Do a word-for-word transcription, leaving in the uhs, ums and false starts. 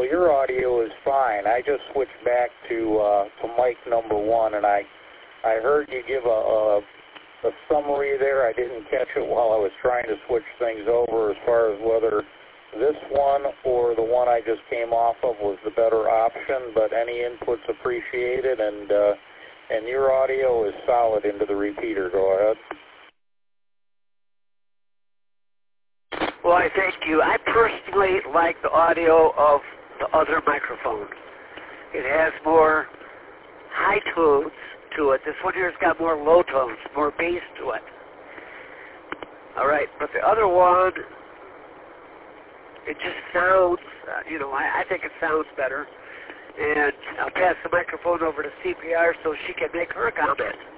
your audio is fine. I just switched back to uh, to mic number one, and I I heard you give a, a a summary there. I didn't catch it while I was trying to switch things over as far as whether this one or the one I just came off of was the better option. But any input's appreciated, and uh, and your audio is solid into the repeater. Go ahead. Well, I thank you. I personally like the audio of the other microphone. It has more high tones to it. This one here has got more low tones, more bass to it. All right, but the other one, it just sounds, uh, you know, I, I think it sounds better. And I'll pass the microphone over to C P R so she can make her comment.